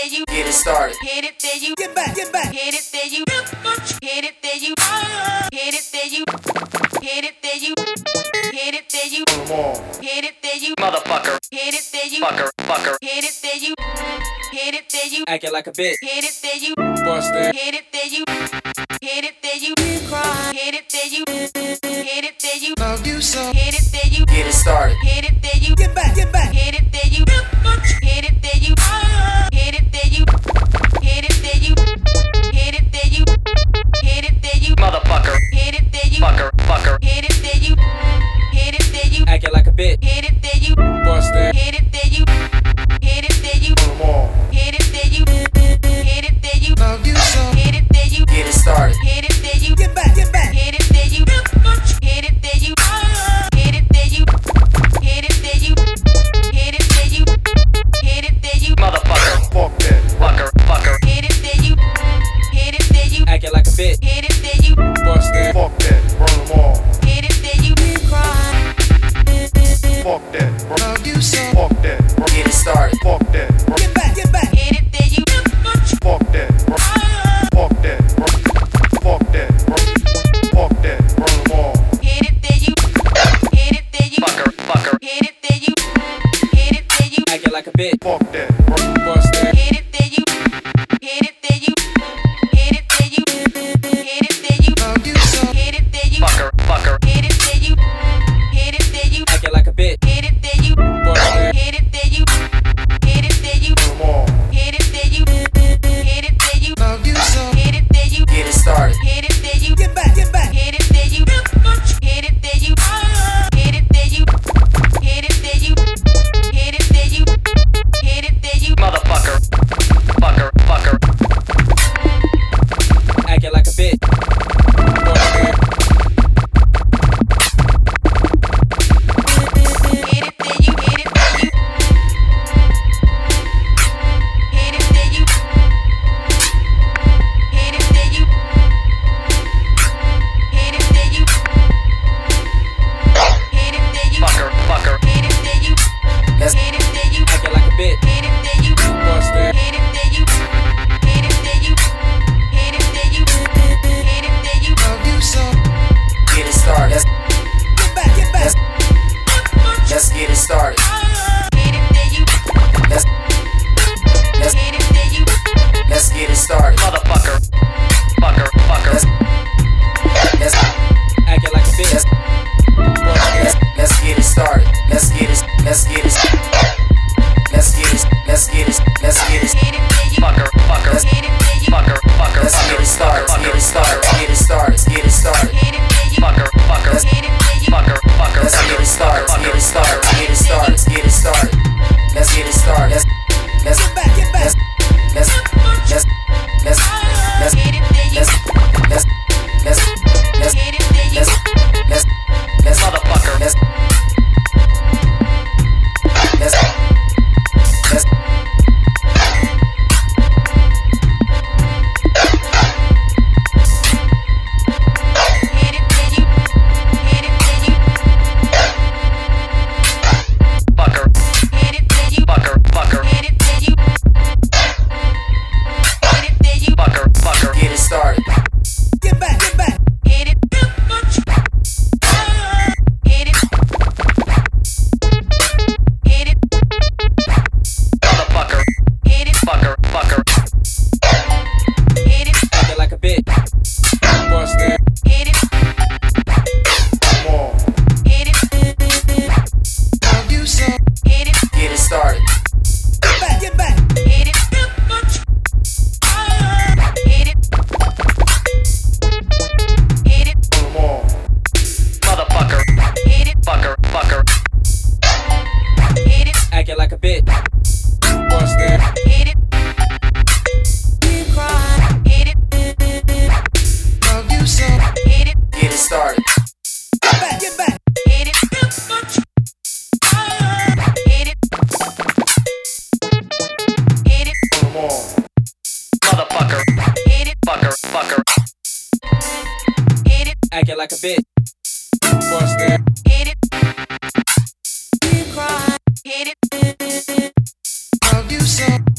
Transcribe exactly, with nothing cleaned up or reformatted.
there you get it started. Hit it there you get back, get back. Hit it there you hit it there you hit it there you hit it there you hit it there you hit it there you motherfucker. Hit it there you fucker fucker. Hit it there you hit it there you acting like a bitch. Hit it there you Bustin'. hit it there you hit it there you cry. Hit it there you hit it there you Love you so. hit it there you get it started. Hit it there you get back, get back. Hit it there you hit it there you hit it there you hit it there you hit it there you hit it there you motherfucker. Hit it there you fucker fucker. Hit it there you hit it there you Acting like a bitch. hit it there you Bustin'. hit it there you hit it there you hit it there you hit it there you Love you so. hit it there you get it started. Hit it there you get back, get back. Hit it there you hit it there you hit it there you hit it there you hit it there you hit it there you motherfucker. Fuck that. Fucker fucker. Hit it there you hit it there you Acting like a bitch. hit it there you Bustin'. Fuck that. Burn them all. hit it there you cry. Fuck that. Burn- Love you so. Fuck that. Burn- Get it started. Fuck that. Burn- Get back, get back. Hit it there you Fuck that. Burn- Fuck that. Burn- Fuck that. Burn- Fuck that. Burn them all. hit it there you hit it there you fucker fucker. Hit it there you hit it there you Acting like a bitch. Fuck that. Burn- Bustin'. hit it there you hit it there you hit it there you hit it there you Love you so. hit it there you fucker fucker. Hit it there you hit it there you Acting like a bitch. hit it there you Bustin'. hit it there you hit it there you Burn them all. hit it there you hit it there you Love you so. hit it there you get it started. Hit it there you get back, get back. Hit it there you hit it there you hit it there you hit it there you hit it there you hit it there you motherfucker fucker fucker. Acting like a bitch. Bustin'. Hit it there you hit it there you hit it there you hit it there you hit it there you hit it there you fucker fucker. Hit it there you hit it there you Acting like a bitch. hit it there you Bustin'. hit it there you hit it there you hit it there you hit it there you Love you so. get it started. Get back, get back. Let's get it started. Hit it there you. Let's let's hit it there you. Let's get it started. Motherfucker. Fucker. Fucker. Let's let's Acting like a bitch. let's, Bustin'. let's get it started. Let's get it. Let's get it. Let's get it. Let's get it. Let's get it. Hit it there you. Fucker. Fucker. Let's hit it there you. Fucker. Fucker. Let's get it started. Get it started. Get it started. Get it started. Hit it there you. Fucker. Fucker. Let's hit it there you. Fucker. Fucker. Let's get it started. Get it started. Get it started. Get it started. Let's get it started. Let's let's get back. Get back. Let's let's let's let's hit it there you. Let's let's let's let's hit it there you. Let's let's let's motherfucker. Let's let's let's hit it there you. Hit it there you. Fucker. Hit it there you. Fucker. Fucker. Hit it there you. Hit it there you. Fucker. Fucker. Get it started. Get back. Get back. Hit it. Hit it. Hit it. Motherfucker. Hit it. Fucker. Fucker. Hit it. Acting like a bitch. Bustin'. Hit it. Burn them all. Hit it. Love you so. Hit it. Get it started. Get back, get back. Hit it. Hit it. Hit it. Burn them all. Motherfucker. Hit it. Fucker. Fucker. Hit it. Acting like a bitch. Bustin'. Hit it. Cry. Hit it. Love you so. Hit it. Get it started. Get back, get back. Hit it. Hit it. Hit it. Burn them all. Motherfucker. Hit it. Fucker. Fucker. Hit it. Acting like a bitch. Bustin'. Hit it. Cry. Hit it. Love you so.